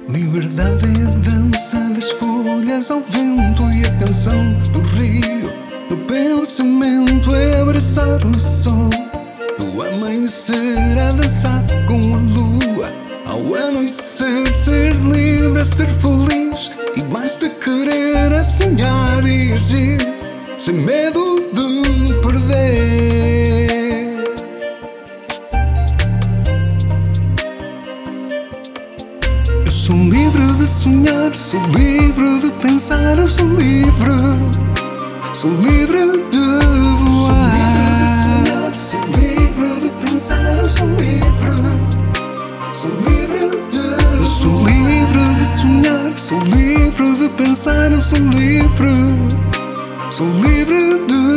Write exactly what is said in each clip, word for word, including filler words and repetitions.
Liberdade é a dança das folhas ao vento e a canção do rio. No pensamento é abraçar o sol, do amanhecer a dançar com a lua, ao anoitecer ser livre, a ser feliz. E basta querer, a sonhar e agir, sem medo de perder. Eu sou livre de sonhar, sou livre de pensar, eu sou livre, sou livre de voar. Sou livre de pensar, eu sou livre, sou livre de Eu sou livre de sonhar, sou livre de pensar, eu sou livre, sou livre de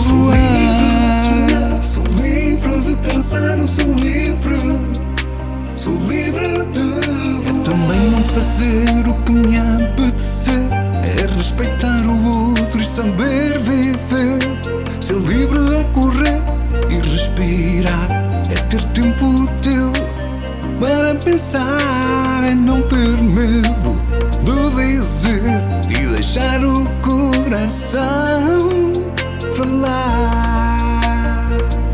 voar. Sou livre de pensar, eu sou livre, sou livre de voar. É também não fazer o que me apetecer, é respeitar o outro e saber viver. Ser livre a correr e respirar, é ter tempo teu para pensar, é não ter medo de dizer e deixar o coração falar.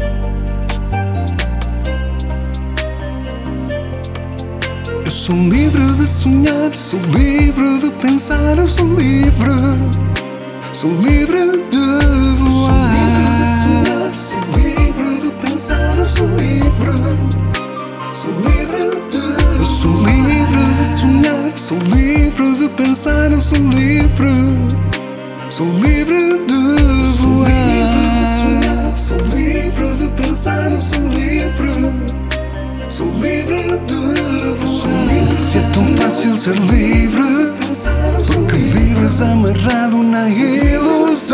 Eu sou livre de sonhar, sou livre de pensar, eu sou livre, sou livre de voar. Sou livre de pensar, eu sou livre, sou livre de Eu sou livre de sonhar, sou livre de pensar, eu sou livre, sou livre de voar. Sou livre de pensar, eu sou livre, sou livre de voar. Se é tão fácil ser livre, porque vives amarrado na ilusão.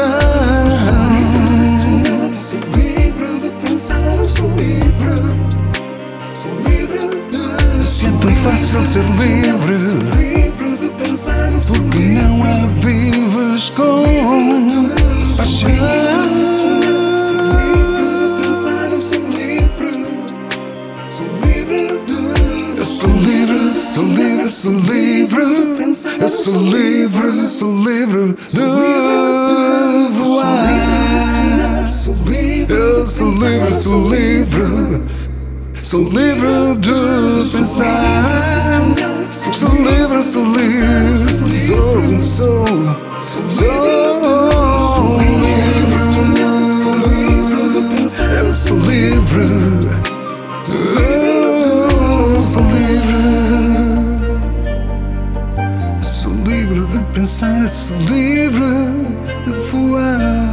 Sou livre de pensar, eu sou livre, sou livre de Se é tão fácil ser livre, porque não a vives com paixão. Sou livre de pensar, eu sou livre, sou livre de Eu sou livre, sou livre, sou livre, eu sou livre, sou livre de voar. Eu sou livre, sou livre, sou livre de pensar. Sou livre, sou livre, sou, sou, sou livre, sou livre de pensar. Eu sou livre, eu sou livre, sou livre de pensar, sou livre de voar.